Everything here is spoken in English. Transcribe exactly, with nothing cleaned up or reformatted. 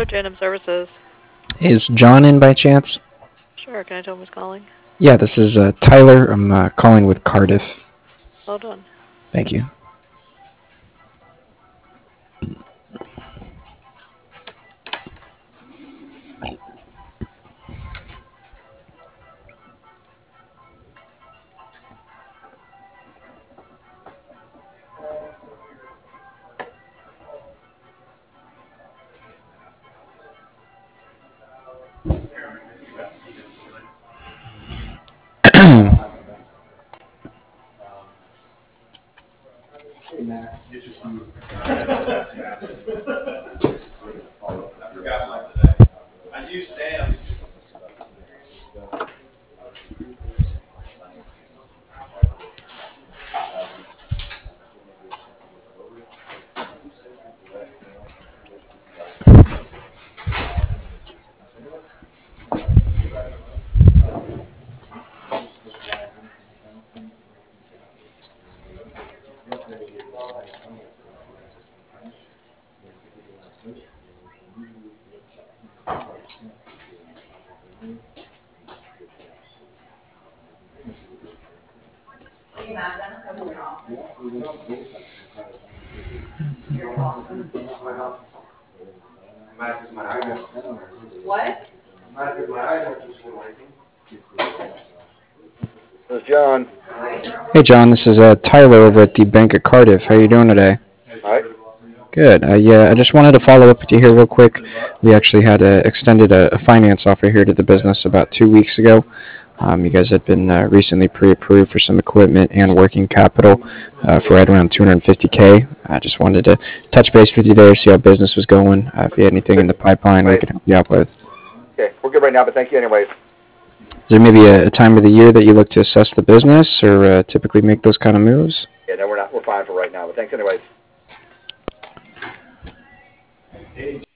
Hello, J and M Services. Is John in by chance? Sure, can I tell him who's calling? Yeah, this is uh, Tyler. I'm uh, calling with Cardiff. Hold on. Thank you. This is John. Hey, John. This is uh, Tyler over at the Bank of Cardiff. How you doing today? All right. Good. Uh, yeah, I just wanted to follow up with you here real quick. We actually had uh, extended a, a finance offer here to the business about two weeks ago. Um, you guys had been uh, recently pre-approved for some equipment and working capital uh, for right around two hundred fifty K. I just wanted to touch base with you there, see how business was going. Uh, if you had anything in the pipeline we Right. could help you out with. Okay, we're good right now, but thank you anyways. Is there maybe a, a time of the year that you look to assess the business or uh, typically make those kind of moves? Yeah, no, we're not. We're fine for right now, but thanks anyways.